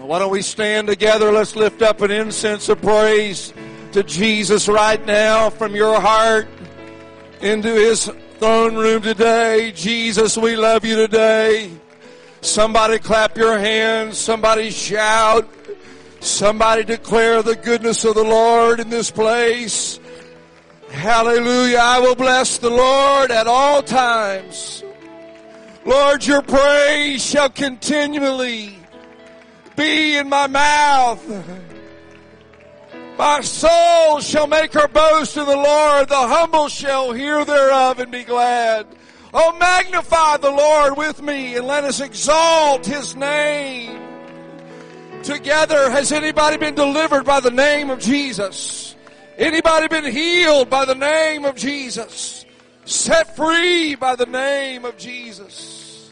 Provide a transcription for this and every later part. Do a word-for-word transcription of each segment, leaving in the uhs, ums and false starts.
Why don't we stand together? Let's lift up an incense of praise to Jesus right now from your heart into His throne room today. Jesus, we love you today. Somebody clap your hands. Somebody shout. Somebody declare the goodness of the Lord in this place. Hallelujah. I will bless the Lord at all times. Lord, your praise shall continually be in my mouth. My soul shall make her boast in the Lord. The humble shall hear thereof and be glad. Oh, magnify the Lord with me and let us exalt His name together. Has anybody been delivered by the name of Jesus? Anybody been healed by the name of Jesus? Set free by the name of Jesus?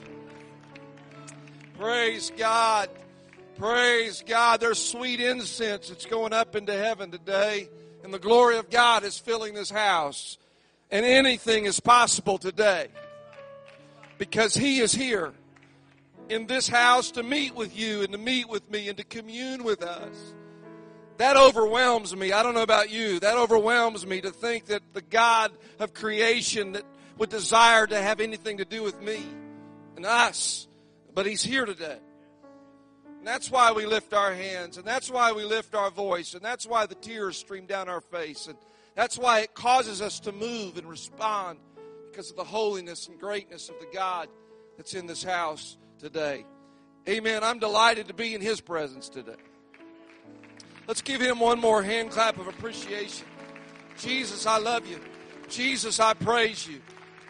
Praise God. Praise God. There's sweet incense that's going up into heaven today. And the glory of God is filling this house. And anything is possible today. Because He is here in this house to meet with you and to meet with me and to commune with us. That overwhelms me. I don't know about you. That overwhelms me to think that the God of creation that would desire to have anything to do with me and us. But He's here today. And that's why we lift our hands, and that's why we lift our voice, and that's why the tears stream down our face, and that's why it causes us to move and respond because of the holiness and greatness of the God that's in this house today. Amen. I'm delighted to be in His presence today. Let's give Him one more hand clap of appreciation. Jesus, I love you. Jesus, I praise you.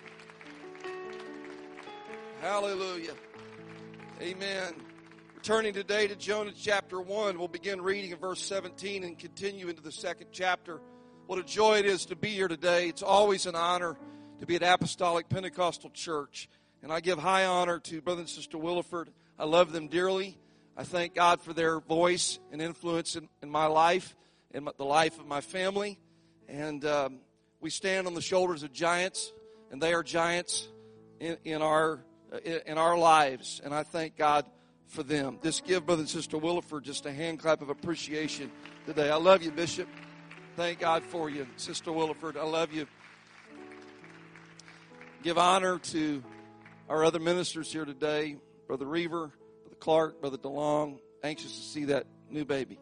Hallelujah. Amen. Turning today to Jonah chapter one, we'll begin reading in verse seventeen and continue into the second chapter. What a joy it is to be here today. It's always an honor to be at Apostolic Pentecostal Church. And I give high honor to Brother and Sister Williford. I love them dearly. I thank God for their voice and influence in, in my life, in my, the life of my family. And um, we stand on the shoulders of giants, and they are giants in, in our in, in our lives. And I thank God for them. Just give Brother and Sister Williford just a hand clap of appreciation today. I love you, Bishop. Thank God for you, Sister Williford. I love you. Give honor to our other ministers here today, Brother Reaver, Brother Clark, Brother DeLong. Anxious to see that new baby.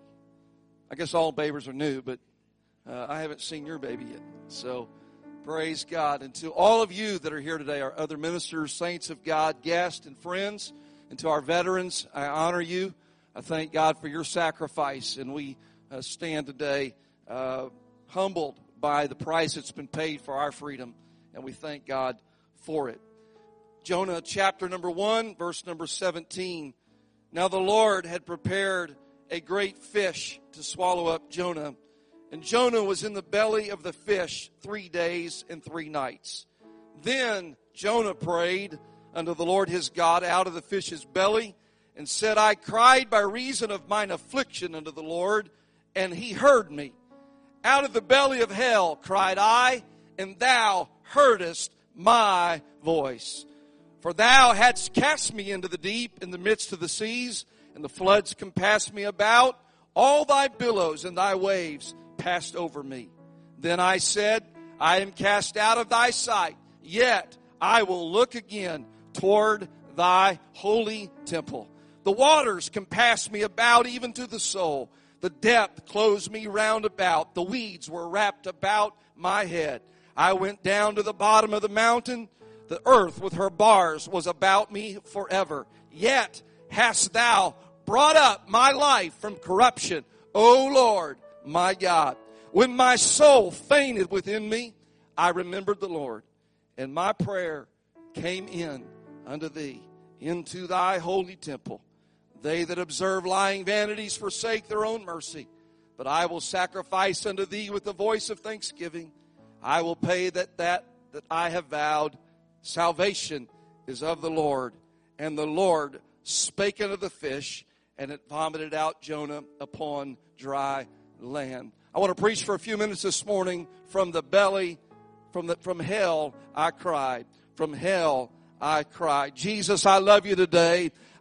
I guess all babies are new, but uh, I haven't seen your baby yet. So praise God. And to all of you that are here today, our other ministers, saints of God, guests, and friends, and to our veterans, I honor you. I thank God for your sacrifice. And we uh, stand today uh, humbled by the price that's been paid for our freedom. And we thank God for it. Jonah chapter number one, verse number seventeen. Now the Lord had prepared a great fish to swallow up Jonah. And Jonah was in the belly of the fish three days and three nights. Then Jonah prayed unto the Lord his God out of the fish's belly, and said, I cried by reason of mine affliction unto the Lord, and He heard me. Out of the belly of hell cried I, and thou heardest my voice. For thou hadst cast me into the deep in the midst of the seas, and the floods compassed me about. All thy billows and thy waves passed over me. Then I said, I am cast out of thy sight, yet I will look again toward thy holy temple. The waters compassed me about even to the soul. The depth closed me round about. The weeds were wrapped about my head. I went down to the bottom of the mountain. The earth with her bars was about me forever. Yet hast thou brought up my life from corruption, O Lord, my God. When my soul fainted within me, I remembered the Lord, and my prayer came in unto thee, into thy holy temple. They that observe lying vanities forsake their own mercy. But I will sacrifice unto thee with the voice of thanksgiving. I will pay that that that I have vowed. Salvation is of the Lord. And the Lord spake unto the fish, and it vomited out Jonah upon dry land. I want to preach for a few minutes this morning. From the belly, from the from hell I cried. From hell I cried. Jesus, I love you today.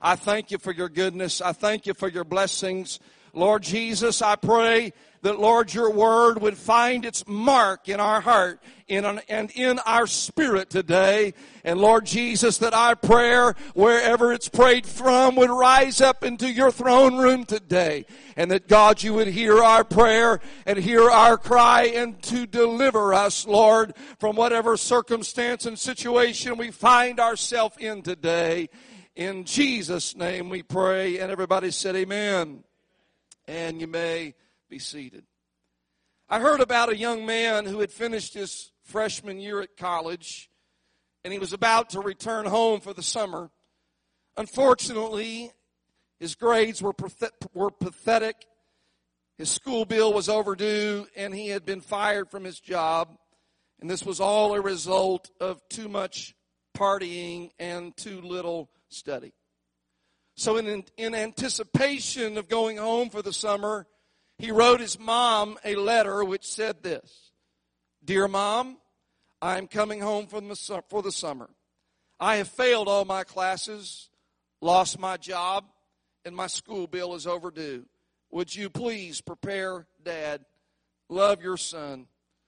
I thank you for your goodness. I thank you for your blessings. Lord Jesus, I pray that, Lord, your word would find its mark in our heart in an, and in our spirit today. And Lord Jesus, that our prayer, wherever it's prayed from, would rise up into your throne room today. And that, God, you would hear our prayer and hear our cry and to deliver us, Lord, from whatever circumstance and situation we find ourselves in today. In Jesus' name we pray. And everybody said amen. And you may be seated. I heard about a young man who had finished his freshman year at college, and he was about to return home for the summer. Unfortunately, his grades were were pathetic. His school bill was overdue, and he had been fired from his job. And this was all a result of too much partying and too little study. So in, in anticipation of going home for the summer, he wrote his mom a letter which said this: Dear Mom, I am coming home for the, for the summer. I have failed all my classes, lost my job, and my school bill is overdue. Would you please prepare Dad? Love, your son.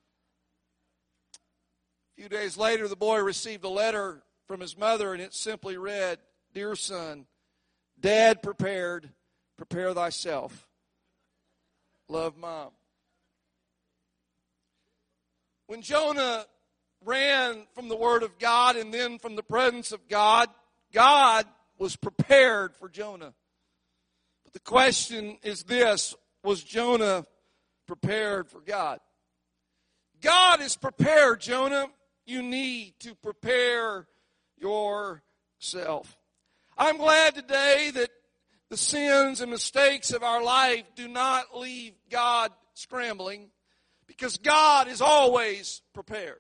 A few days later, the boy received a letter from his mother, and it simply read, Dear son, Dad prepared, prepare thyself. Love, Mom. When Jonah ran from the Word of God and then from the presence of God, God was prepared for Jonah. But the question is this: was Jonah prepared for God? God is prepared, Jonah. You need to prepare yourself. I'm glad today that the sins and mistakes of our life do not leave God scrambling, because God is always prepared.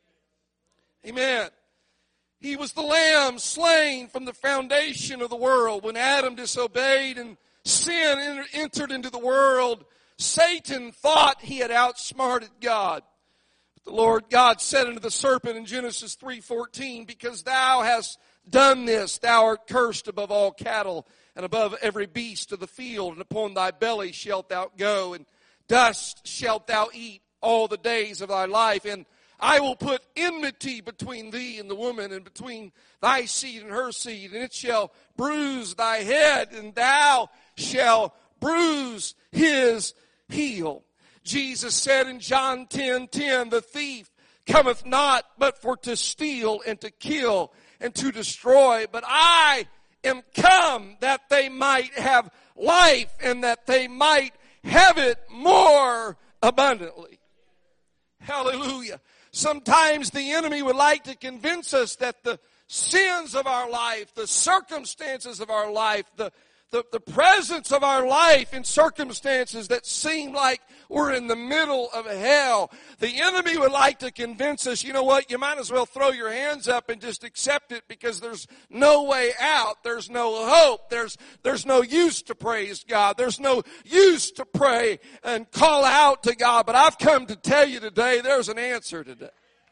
Amen. He was the lamb slain from the foundation of the world. When Adam disobeyed and sin entered into the world, Satan thought he had outsmarted God. But the Lord God said unto the serpent in Genesis three fourteen, Because thou hast done this, thou art cursed above all cattle and above every beast of the field, and upon thy belly shalt thou go, and dust shalt thou eat all the days of thy life. And I will put enmity between thee and the woman, and between thy seed and her seed, and it shall bruise thy head, and thou shalt bruise his heel. Jesus said in John ten ten, The thief cometh not but for to steal and to kill and to destroy, but I am come that they might have life, and that they might have it more abundantly. Hallelujah. Sometimes the enemy would like to convince us that the sins of our life, the circumstances of our life, the The, the presence of our life in circumstances that seem like we're in the middle of hell. The enemy would like to convince us, you know what, you might as well throw your hands up and just accept it, because there's no way out. There's no hope. There's, there's no use to praise God. There's no use to pray and call out to God. But I've come to tell you today, there's an answer today.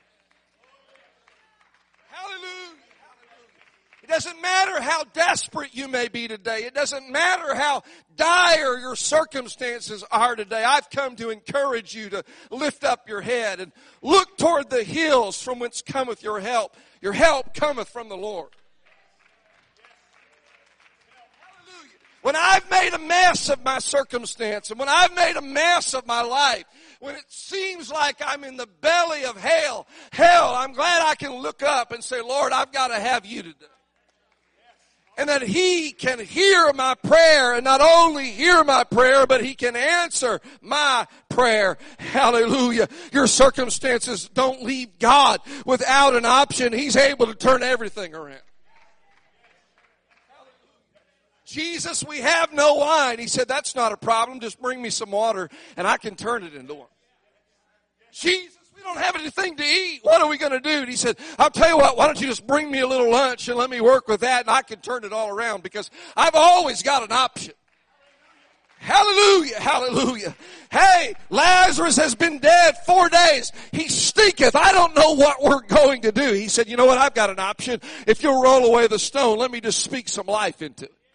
Hallelujah. It doesn't matter how desperate you may be today. It doesn't matter how dire your circumstances are today. I've come to encourage you to lift up your head and look toward the hills from whence cometh your help. Your help cometh from the Lord. When I've made a mess of my circumstance, and when I've made a mess of my life, when it seems like I'm in the belly of hell, hell, I'm glad I can look up and say, Lord, I've got to have you today. And that He can hear my prayer, and not only hear my prayer, but He can answer my prayer. Hallelujah. Your circumstances don't leave God without an option. He's able to turn everything around. Jesus, we have no wine. He said, that's not a problem. Just bring me some water and I can turn it into wine. Jesus, we don't have anything to eat. What are we going to do? And he said, I'll tell you what, why don't you just bring me a little lunch and let me work with that, and I can turn it all around, because I've always got an option. Hallelujah, hallelujah. Hey, Lazarus has been dead four days. He stinketh. I don't know what we're going to do. He said, you know what? I've got an option. If you'll roll away the stone, let me just speak some life into it.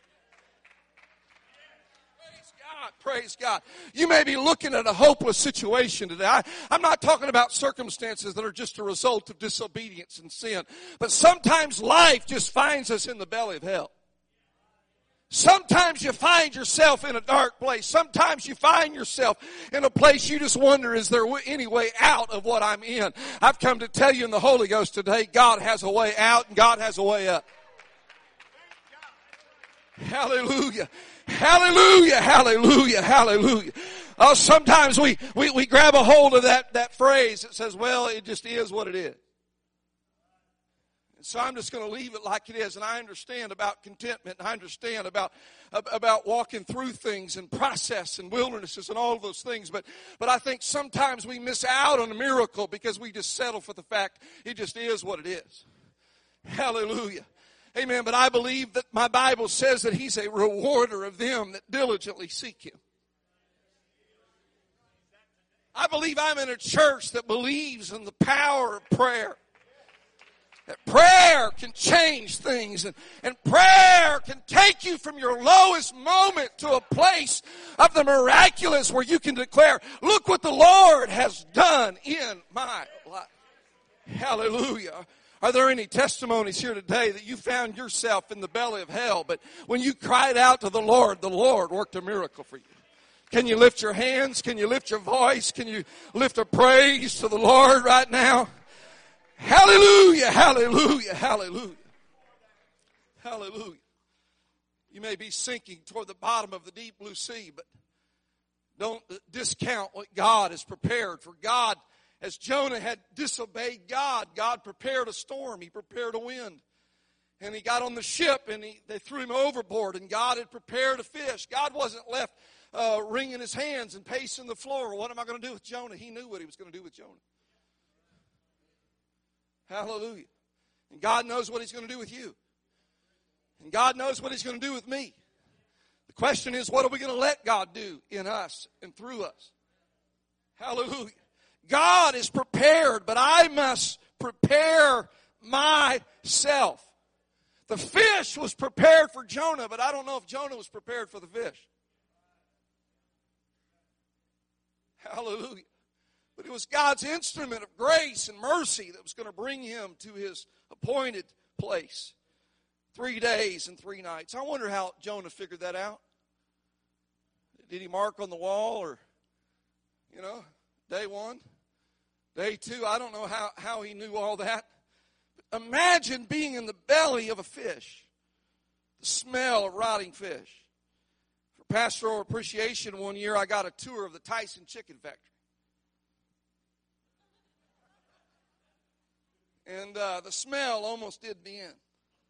Praise God, praise God. You may be looking at a hopeless situation today. I, I'm not talking about circumstances that are just a result of disobedience and sin. But sometimes life just finds us in the belly of hell. Sometimes you find yourself in a dark place. Sometimes you find yourself in a place you just wonder, is there any way out of what I'm in? I've come to tell you in the Holy Ghost today, God has a way out and God has a way up. Hallelujah. Hallelujah. Hallelujah. Hallelujah. Oh, sometimes we, we, we grab a hold of that, that phrase that says, well, it just is what it is. And so I'm just going to leave it like it is. And I understand about contentment. And I understand about, about walking through things and process and wildernesses and all of those things. But, but I think sometimes we miss out on a miracle because we just settle for the fact it just is what it is. Hallelujah. Amen. But I believe that my Bible says that He's a rewarder of them that diligently seek Him. I believe I'm in a church that believes in the power of prayer. That prayer can change things, and, and prayer can take you from your lowest moment to a place of the miraculous where you can declare, look what the Lord has done in my life. Hallelujah. Are there any testimonies here today that you found yourself in the belly of hell, but when you cried out to the Lord, the Lord worked a miracle for you? Can you lift your hands? Can you lift your voice? Can you lift a praise to the Lord right now? Hallelujah, hallelujah, hallelujah. Hallelujah. You may be sinking toward the bottom of the deep blue sea, but don't discount what God has prepared. For God, as Jonah had disobeyed God, God prepared a storm. He prepared a wind. And he got on the ship and he, they threw him overboard, and God had prepared a fish. God wasn't left uh, wringing his hands and pacing the floor. What am I going to do with Jonah? He knew what he was going to do with Jonah. Hallelujah. And God knows what He's going to do with you. And God knows what He's going to do with me. The question is, what are we going to let God do in us and through us? Hallelujah. God is prepared, but I must prepare myself. The fish was prepared for Jonah, but I don't know if Jonah was prepared for the fish. Hallelujah. But it was God's instrument of grace and mercy that was going to bring him to his appointed place. Three days and three nights. I wonder how Jonah figured that out. Did he mark on the wall, or, you know, day one, day two? I don't know how, how he knew all that. But imagine being in the belly of a fish. The smell of rotting fish. For pastoral appreciation one year, I got a tour of the Tyson Chicken Factory. And uh, the smell almost did me in.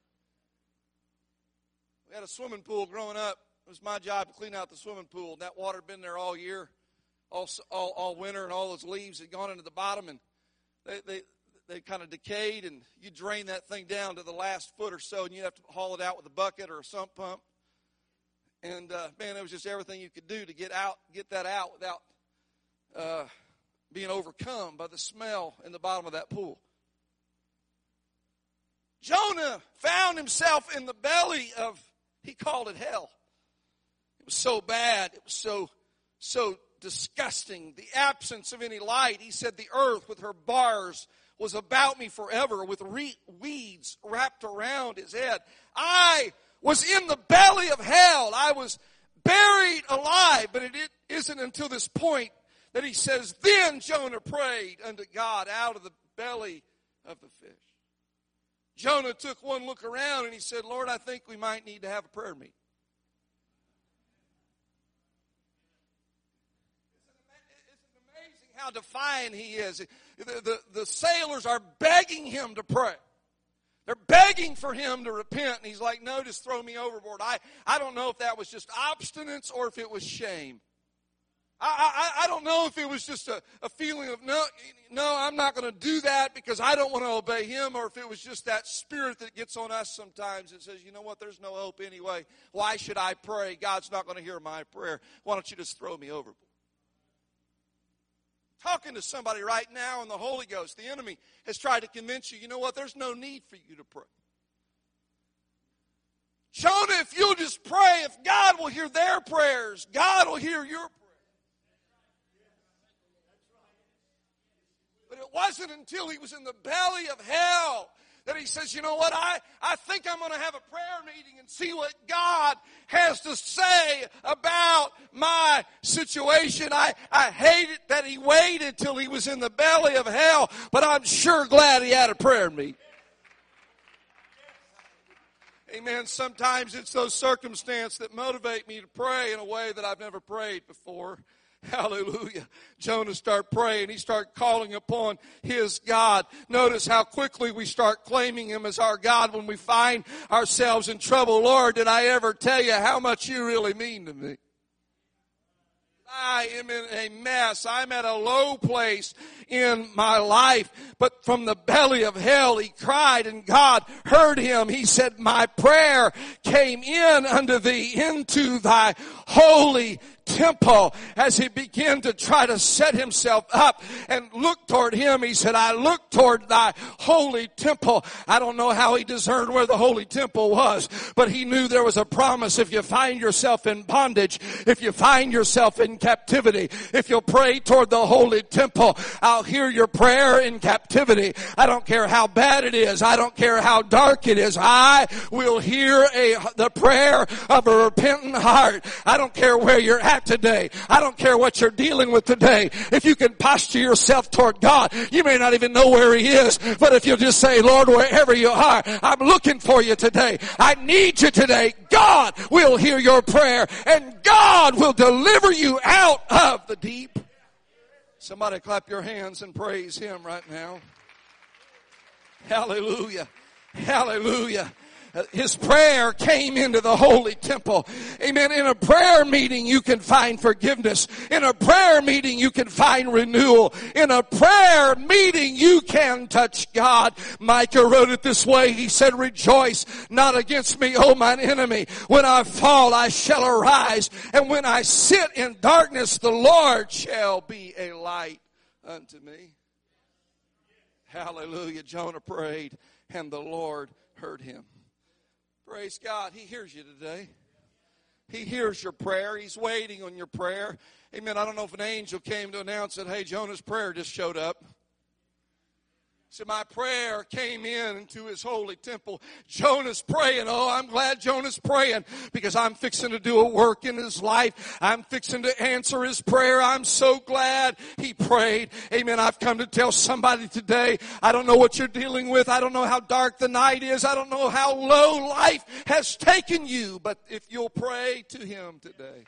We had a swimming pool growing up. It was my job to clean out the swimming pool. And that water had been there all year, all, all, all winter, and all those leaves had gone into the bottom. And they, they, they kind of decayed. And you drain that thing down to the last foot or so, and you'd have to haul it out with a bucket or a sump pump. And, uh, man, it was just everything you could do to get out, get that out without uh, being overcome by the smell in the bottom of that pool. Jonah found himself in the belly of, he called it hell. It was so bad. It was so, so disgusting. The absence of any light. He said the earth with her bars was about me forever, with re- weeds wrapped around his head. I was in the belly of hell. I was buried alive. But it isn't until this point that he says, then Jonah prayed unto God out of the belly of the fish. Jonah took one look around and he said, Lord, I think we might need to have a prayer meeting. It's amazing how defiant he is. The, the, the sailors are begging him to pray. They're begging for him to repent. And he's like, no, just throw me overboard. I, I don't know if that was just obstinance or if it was shame. I, I, I don't know if it was just a, a feeling of, no, no, I'm not going to do that because I don't want to obey him, or if it was just that spirit that gets on us sometimes and says, you know what, there's no hope anyway. Why should I pray? God's not going to hear my prayer. Why don't you just throw me overboard? Talking to somebody right now in the Holy Ghost, the enemy has tried to convince you, you know what, there's no need for you to pray. Jonah, if you'll just pray, if God will hear their prayers, God will hear your prayers. But it wasn't until he was in the belly of hell that he says, you know what, I, I think I'm going to have a prayer meeting and see what God has to say about my situation. I, I hate it that he waited till he was in the belly of hell, but I'm sure glad he had a prayer meeting. Amen. Sometimes it's those circumstances that motivate me to pray in a way that I've never prayed before. Hallelujah. Jonah started praying. He started calling upon his God. Notice how quickly we start claiming him as our God when we find ourselves in trouble. Lord, did I ever tell you how much you really mean to me? I am in a mess. I'm at a low place in my life. But from the belly of hell, he cried and God heard him. He said, my prayer came in unto thee into thy holy temple. As he began to try to set himself up and look toward him, he said, I look toward thy holy temple. I don't know how he discerned where the holy temple was, but he knew there was a promise. If you find yourself in bondage, if you find yourself in captivity, if you'll pray toward the holy temple, I'll hear your prayer in captivity. I don't care how bad it is. I don't care how dark it is. I will hear a, the prayer of a repentant heart. I don't care where you're at today. I don't care what you're dealing with today. If you can posture yourself toward God, you may not even know where he is, but if you'll just say, Lord, wherever you are, I'm looking for you today. I need you today. God will hear your prayer and God will deliver you out of the deep. Somebody clap your hands and praise him right now. Hallelujah. Hallelujah. His prayer came into the holy temple. Amen. In a prayer meeting, you can find forgiveness. In a prayer meeting, you can find renewal. In a prayer meeting, you can touch God. Micah wrote it this way. He said, rejoice not against me, O mine enemy. When I fall, I shall arise. And when I sit in darkness, the Lord shall be a light unto me. Hallelujah. Jonah prayed, and the Lord heard him. Praise God. He hears you today. He hears your prayer. He's waiting on your prayer. Amen. I don't know if an angel came to announce that, hey, Jonah's prayer just showed up. So my prayer came in into his holy temple. Jonah's praying. Oh, I'm glad Jonah's praying because I'm fixing to do a work in his life. I'm fixing to answer his prayer. I'm so glad he prayed. Amen. I've come to tell somebody today, I don't know what you're dealing with. I don't know how dark the night is. I don't know how low life has taken you. But if you'll pray to him today,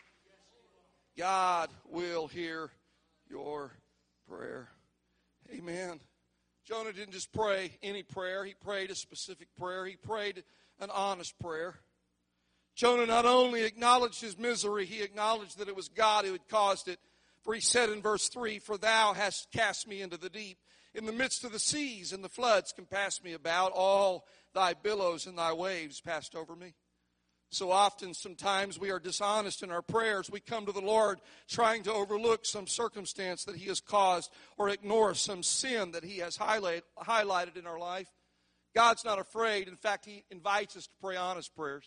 God will hear your prayer. Amen. Jonah didn't just pray any prayer. He prayed a specific prayer. He prayed an honest prayer. Jonah not only acknowledged his misery, he acknowledged that it was God who had caused it. For he said in verse three, for thou hast cast me into the deep. In the midst of the seas and the floods compassed me about. All thy billows and thy waves passed over me. So often, sometimes we are dishonest in our prayers. We come to the Lord trying to overlook some circumstance that he has caused or ignore some sin that he has highlight, highlighted in our life. God's not afraid. In fact, he invites us to pray honest prayers.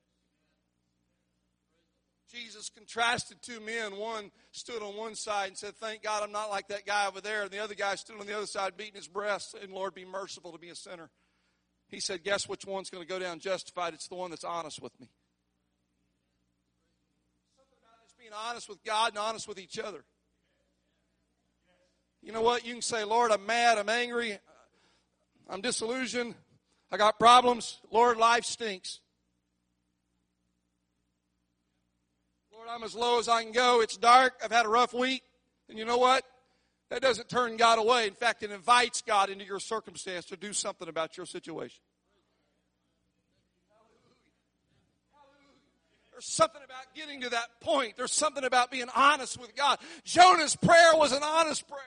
Jesus contrasted two men. One stood on one side and said, thank God I'm not like that guy over there. And the other guy stood on the other side beating his breast, saying, Lord, be merciful to me, a sinner. He said, guess which one's going to go down justified? It's the one that's honest with me. Something about just being honest with God and honest with each other. You know what? You can say, Lord, I'm mad, I'm angry, I'm disillusioned, I got problems. Lord, life stinks. Lord, I'm as low as I can go. It's dark. I've had a rough week. And you know what? That doesn't turn God away. In fact, it invites God into your circumstance to do something about your situation. There's something about getting to that point. There's something about being honest with God. Jonah's prayer was an honest prayer.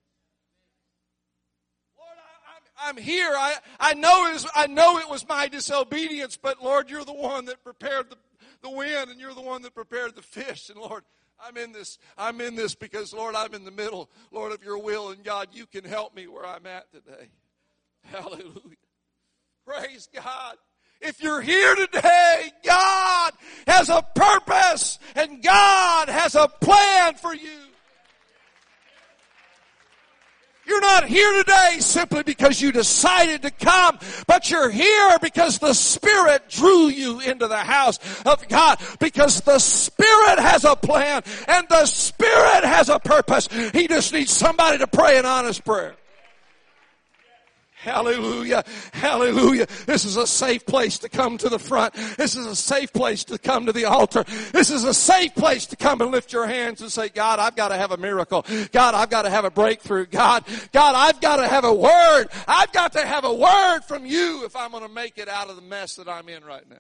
Lord, I, I'm, I'm here. I, I, know it was, I know it was my disobedience, but Lord, you're the one that prepared the, the wind, and you're the one that prepared the fish. And Lord, I'm in this. I'm in this because, Lord, I'm in the middle, Lord, of your will. And God, you can help me where I'm at today. Hallelujah. Praise God. If you're here today, God has a purpose and God has a plan for you. You're not here today simply because you decided to come, but you're here because the Spirit drew you into the house of God, because the Spirit has a plan and the Spirit has a purpose. He just needs somebody to pray an honest prayer. Hallelujah. Hallelujah. This is a safe place to come to the front. This is a safe place to come to the altar. This is a safe place to come and lift your hands and say, God, I've got to have a miracle. God, I've got to have a breakthrough. God, God, I've got to have a word. I've got to have a word from you if I'm going to make it out of the mess that I'm in right now.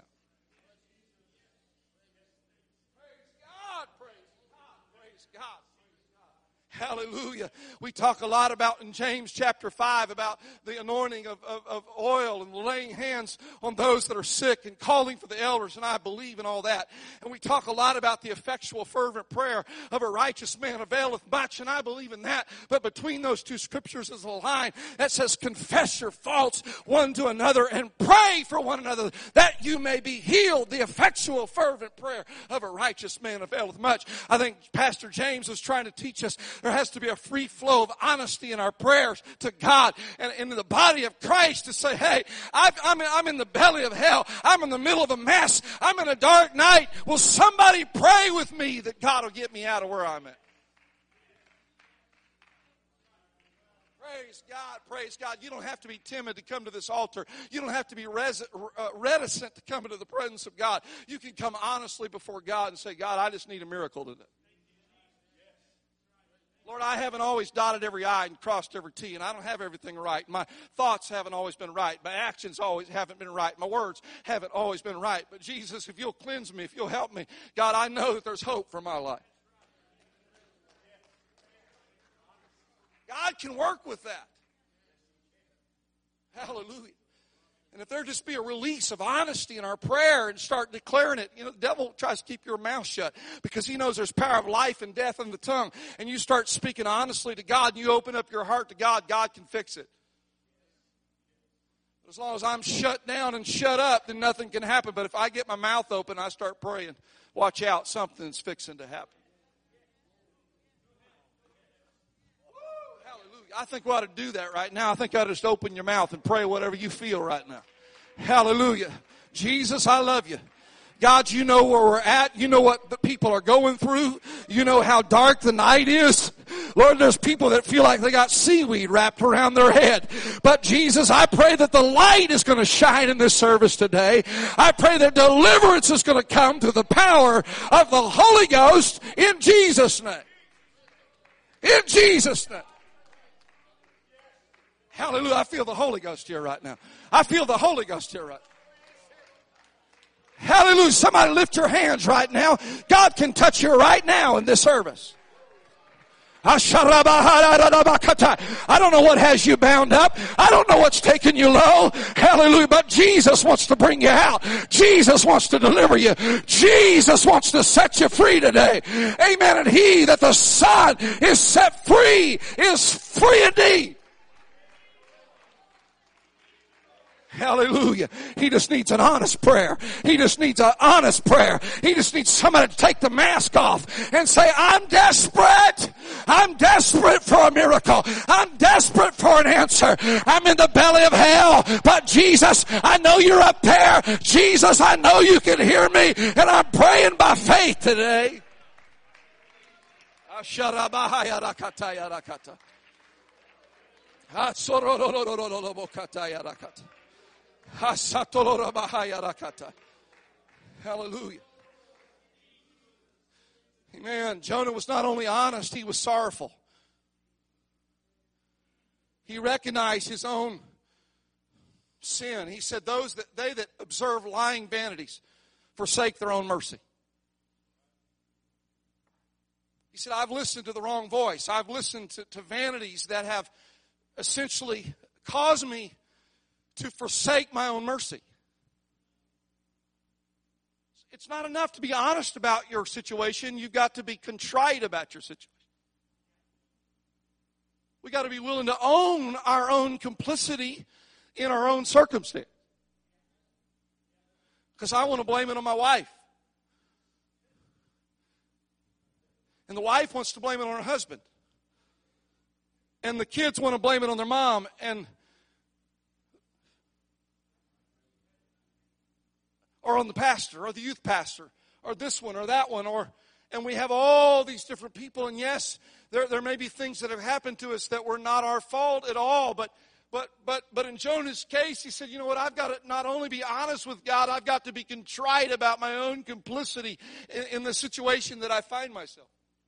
Hallelujah. We talk a lot about in James chapter five about the anointing of, of, of oil and laying hands on those that are sick and calling for the elders, and I believe in all that. And we talk a lot about the effectual fervent prayer of a righteous man availeth much, and I believe in that. But between those two scriptures is a line that says, confess your faults one to another and pray for one another that you may be healed. The effectual fervent prayer of a righteous man availeth much. I think Pastor James was trying to teach us there has to be a free flow of honesty in our prayers to God and in the body of Christ to say, hey, I've, I'm, in, I'm in the belly of hell. I'm in the middle of a mess. I'm in a dark night. Will somebody pray with me that God will get me out of where I'm at? Praise God, praise God. You don't have to be timid to come to this altar. You don't have to be res- uh, reticent to come into the presence of God. You can come honestly before God and say, God, I just need a miracle today. Lord, I haven't always dotted every I and crossed every T, and I don't have everything right. My thoughts haven't always been right. My actions always haven't been right. My words haven't always been right. But Jesus, if you'll cleanse me, if you'll help me, God, I know that there's hope for my life. God can work with that. Hallelujah. And if there just be a release of honesty in our prayer and start declaring it, you know, the devil tries to keep your mouth shut because he knows there's power of life and death in the tongue. And you start speaking honestly to God and you open up your heart to God, God can fix it. But as long as I'm shut down and shut up, then nothing can happen. But if I get my mouth open, I start praying, watch out, something's fixing to happen. I think we ought to do that right now. I think I ought to just open your mouth and pray whatever you feel right now. Hallelujah. Jesus, I love you. God, you know where we're at. You know what the people are going through. You know how dark the night is. Lord, there's people that feel like they got seaweed wrapped around their head. But Jesus, I pray that the light is going to shine in this service today. I pray that deliverance is going to come through the power of the Holy Ghost in Jesus' name. In Jesus' name. Hallelujah. I feel the Holy Ghost here right now. I feel the Holy Ghost here right now. Hallelujah. Somebody lift your hands right now. God can touch you right now in this service. I don't know what has you bound up. I don't know what's taking you low. Hallelujah. But Jesus wants to bring you out. Jesus wants to deliver you. Jesus wants to set you free today. Amen. And he that the Son is set free is free indeed. Hallelujah. He just needs an honest prayer. He just needs an honest prayer. He just needs somebody to take the mask off and say, I'm desperate. I'm desperate for a miracle. I'm desperate for an answer. I'm in the belly of hell. But Jesus, I know you're up there. Jesus, I know you can hear me. And I'm praying by faith today. Hallelujah. Amen. Jonah was not only honest, he was sorrowful. He recognized his own sin. He said, those that they that observe lying vanities forsake their own mercy. He said, I've listened to the wrong voice. I've listened to, to vanities that have essentially caused me to forsake my own mercy. It's not enough to be honest about your situation. You've got to be contrite about your situation. We've got to be willing to own our own complicity in our own circumstance. Because I want to blame it on my wife. And the wife wants to blame it on her husband. And the kids want to blame it on their mom. And or on the pastor, or the youth pastor, or this one, or that one, or and we have all these different people. And yes, there there may be things that have happened to us that were not our fault at all. But but but but in Jonah's case, he said, you know what? I've got to not only be honest with God, I've got to be contrite about my own complicity in, in the situation that I find myself.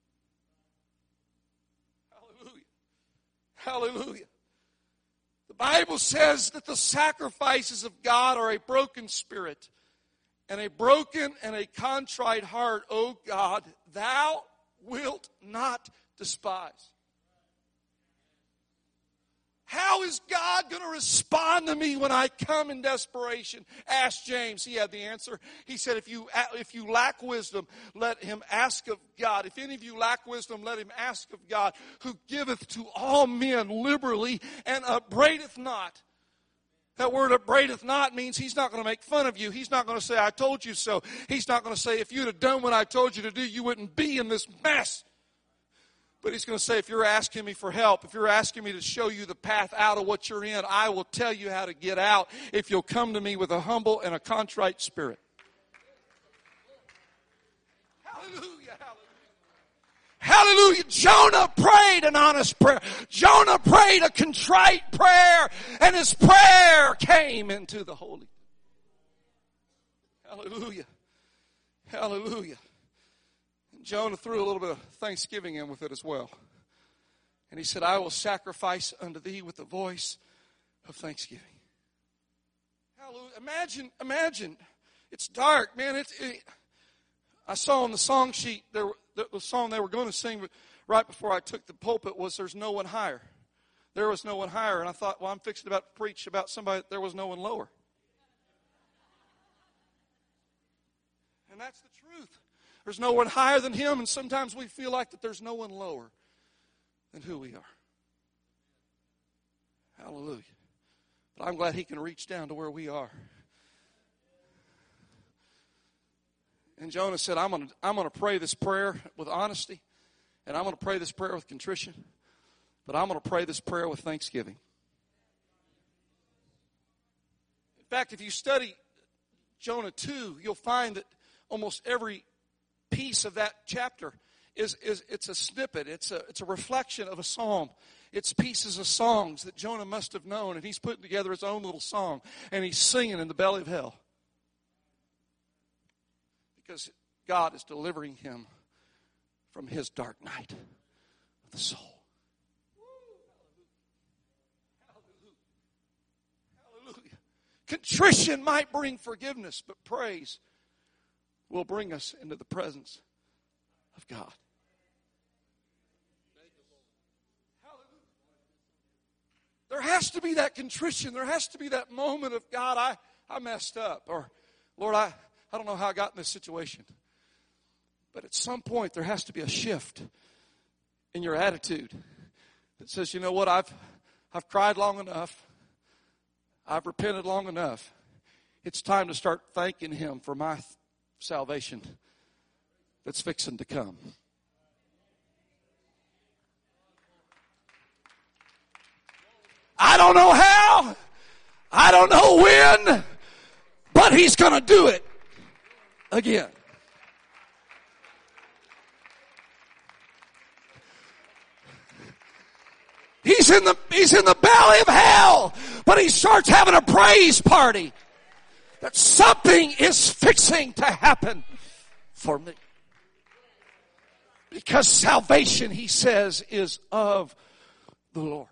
Hallelujah. The Bible says that the sacrifices of God are a broken spirit and a broken and a contrite heart, O God, thou wilt not despise. How is God going to respond to me when I come in desperation? Ask James. He had the answer. He said, if you if you lack wisdom, let him ask of God. If any of you lack wisdom, let him ask of God, who giveth to all men liberally and upbraideth not. That word upbraideth not means he's not going to make fun of you. He's not going to say, I told you so. He's not going to say, if you'd have done what I told you to do, you wouldn't be in this mess. But he's going to say, if you're asking me for help, if you're asking me to show you the path out of what you're in, I will tell you how to get out if you'll come to me with a humble and a contrite spirit. Hallelujah, hallelujah. Hallelujah. Jonah prayed an honest prayer. Jonah prayed a contrite prayer, and his prayer came into the holy. Hallelujah. Hallelujah. Jonah threw a little bit of thanksgiving in with it as well. And he said, I will sacrifice unto thee with the voice of thanksgiving. Hallelujah. Imagine, imagine. It's dark, man. It's, it, I saw on the song sheet, there, the, the song they were going to sing right before I took the pulpit was There's No One Higher. There was no one higher. And I thought, well, I'm fixing about to preach about somebody that there was no one lower. And that's the truth. There's no one higher than him, and sometimes we feel like that there's no one lower than who we are. Hallelujah. But I'm glad he can reach down to where we are. And Jonah said, I'm going to I'm going to pray this prayer with honesty, and I'm going to pray this prayer with contrition, but I'm going to pray this prayer with thanksgiving. In fact, if you study Jonah two, you'll find that almost every piece of that chapter is, is it's a snippet. It's a, it's a reflection of a psalm. It's pieces of songs that Jonah must have known, and he's putting together his own little song, and he's singing in the belly of hell. Because God is delivering him from his dark night of the soul. Hallelujah. Hallelujah. Contrition might bring forgiveness, but praise will bring us into the presence of God. There has to be that contrition. There has to be that moment of, God, I, I messed up. Or, Lord, I, I don't know how I got in this situation. But at some point, there has to be a shift in your attitude that says, you know what, I've, I've cried long enough. I've repented long enough. It's time to start thanking him for my salvation that's fixing to come. I don't know how. I don't know when. But he's going to do it again. He's in the, he's in the belly of hell. But he starts having a praise party. That something is fixing to happen for me. Because salvation, he says, is of the Lord.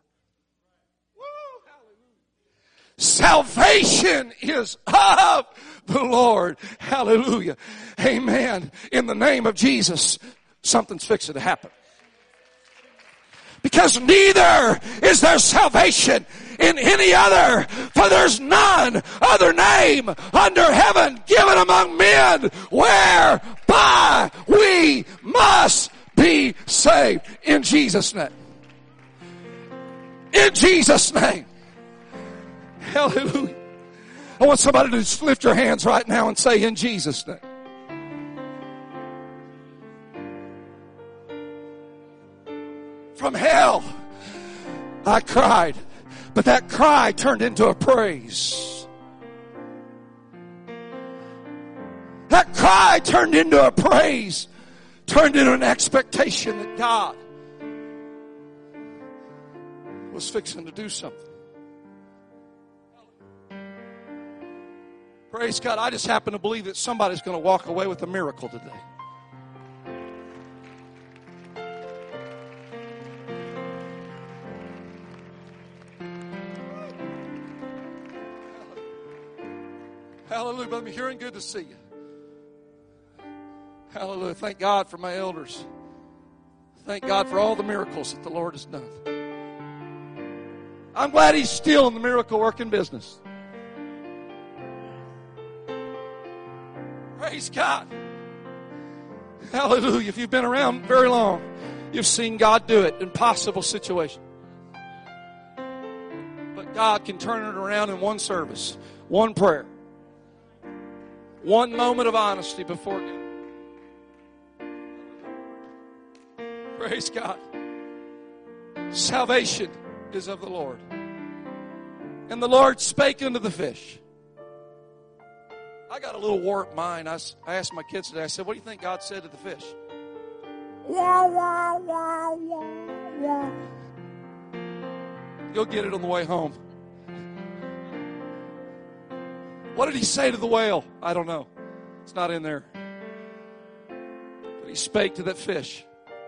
Salvation is of the Lord. Hallelujah. Amen. In the name of Jesus, Something's fixing to happen. Because neither is there salvation in any other, for there's none other name under heaven given among men whereby we must be saved. In Jesus' name. In Jesus' name. Hallelujah. I want somebody to just lift your hands right now and say, in Jesus' name. From hell, I cried, but that cry turned into a praise. That cry turned into a praise, turned into an expectation that God was fixing to do something. Praise God. I just happen to believe that somebody's going to walk away with a miracle today. Hallelujah. Brother, I'm hearing, good to see you. Hallelujah. Thank God for my elders. Thank God for all the miracles that the Lord has done. I'm glad He's still in the miracle working business. Praise God. Hallelujah. If you've been around very long, you've seen God do it in impossible situations. But God can turn it around in one service, one prayer, one moment of honesty before God. Praise God. Salvation is of the Lord. And the Lord spake unto the fish. I got a little warped mind. I, I asked my kids today, I said, what do you think God said to the fish? Wah, wah, wah, wah, wah. You'll get it on the way home. What did He say to the whale? I don't know. It's not in there. But He spake to that fish.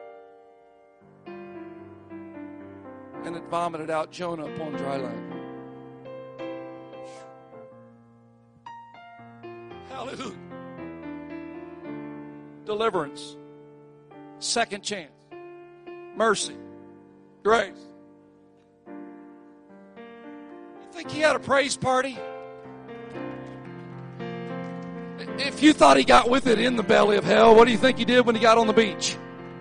And it vomited out Jonah upon dry land. Hallelujah. Deliverance. Second chance. Mercy. Grace. You think He had a praise party? If you thought He got with it in the belly of hell, what do you think He did when He got on the beach?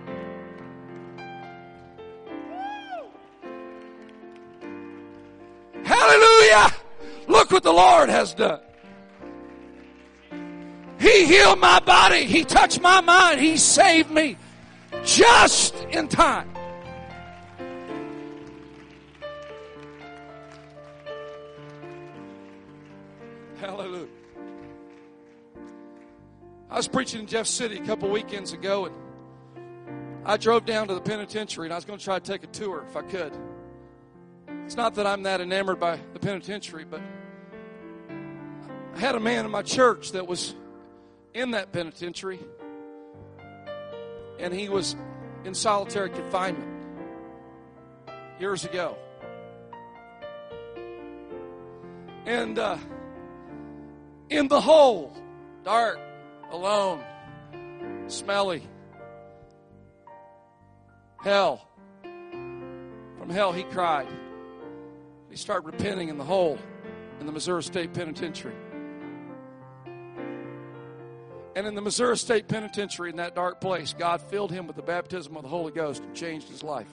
Hallelujah! Look what the Lord has done. He healed my body. He touched my mind. He saved me just in time. Hallelujah. I was preaching in Jeff City a couple weekends ago, and I drove down to the penitentiary, and I was going to try to take a tour if I could. It's not that I'm that enamored by the penitentiary, but I had a man in my church that was in that penitentiary, and he was in solitary confinement years ago. And uh, in the hole, dark, alone, smelly, hell. From hell he cried. He started repenting in the hole in the Missouri State Penitentiary. And in the Missouri State Penitentiary, in that dark place, God filled him with the baptism of the Holy Ghost and changed his life.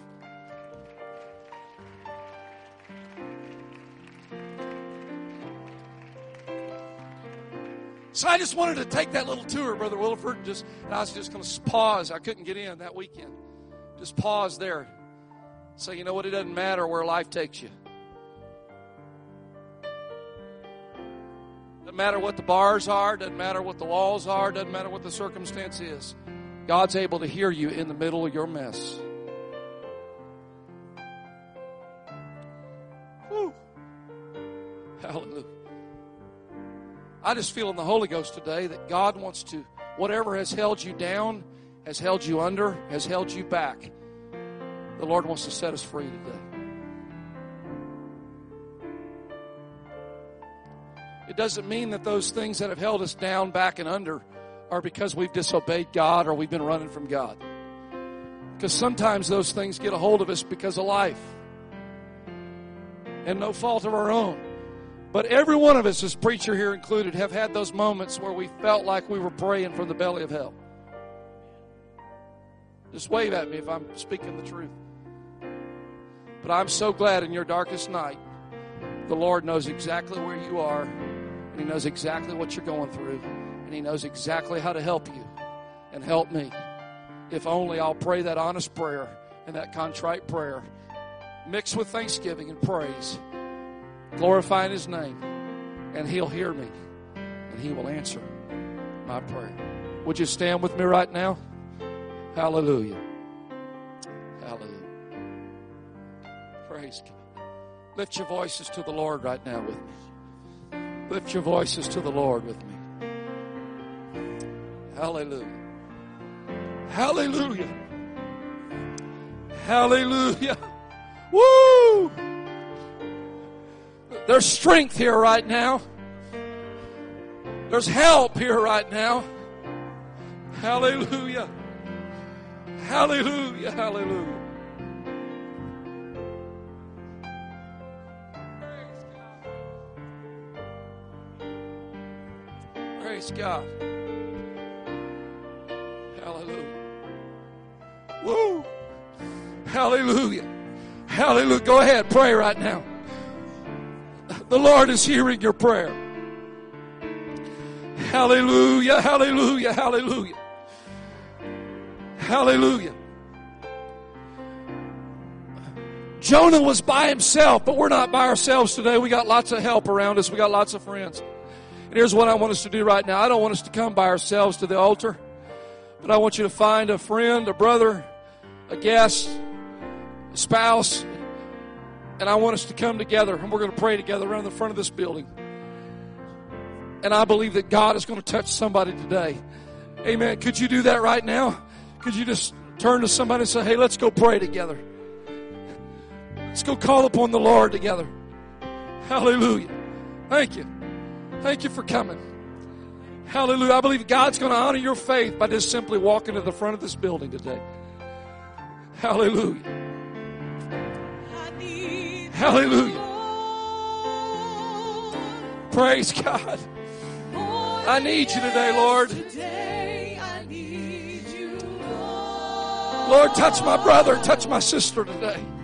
So I just wanted to take that little tour, Brother Williford, and just and I was just going to pause. I couldn't get in that weekend. Just pause there. So you know what? It doesn't matter where life takes you. Doesn't matter what the bars are. Doesn't matter what the walls are. Doesn't matter what the circumstance is. God's able to hear you in the middle of your mess. Whew. Hallelujah. I just feel in the Holy Ghost today that God wants to, whatever has held you down, has held you under, has held you back, the Lord wants to set us free today. It doesn't mean that those things that have held us down, back, and under are because we've disobeyed God or we've been running from God. Because sometimes those things get a hold of us because of life. And no fault of our own. But every one of us, as preacher here included, have had those moments where we felt like we were praying from the belly of hell. Just wave at me if I'm speaking the truth. But I'm so glad in your darkest night, the Lord knows exactly where you are, and He knows exactly what you're going through, and He knows exactly how to help you and help me. If only I'll pray that honest prayer and that contrite prayer, mixed with thanksgiving and praise, glorifying His name, and He'll hear me, and He will answer my prayer. Would you stand with me right now? Hallelujah. Hallelujah. Praise God. Lift your voices to the Lord right now with me. Lift your voices to the Lord with me. Hallelujah. Hallelujah. Hallelujah. Woo! There's strength here right now. There's help here right now. Hallelujah. Hallelujah. Hallelujah. Praise God. Hallelujah. Woo. Hallelujah. Hallelujah. Go ahead, pray right now. The Lord is hearing your prayer. Hallelujah. Hallelujah. Hallelujah. Hallelujah. Jonah was by himself, but we're not by ourselves today. We got lots of help around us. We got lots of friends. And here's what I want us to do right now. I don't want us to come by ourselves to the altar, but I want you to find a friend, a brother, a guest, a spouse, and I want us to come together, and we're going to pray together around the front of this building. And I believe that God is going to touch somebody today. Amen. Could you do that right now? Could you just turn to somebody and say, hey, let's go pray together. Let's go call upon the Lord together. Hallelujah. Thank you. Thank you for coming. Hallelujah. I believe God's going to honor your faith by just simply walking to the front of this building today. Hallelujah. Hallelujah. Praise God. I need you today, Lord. Lord, touch my brother, touch my sister today.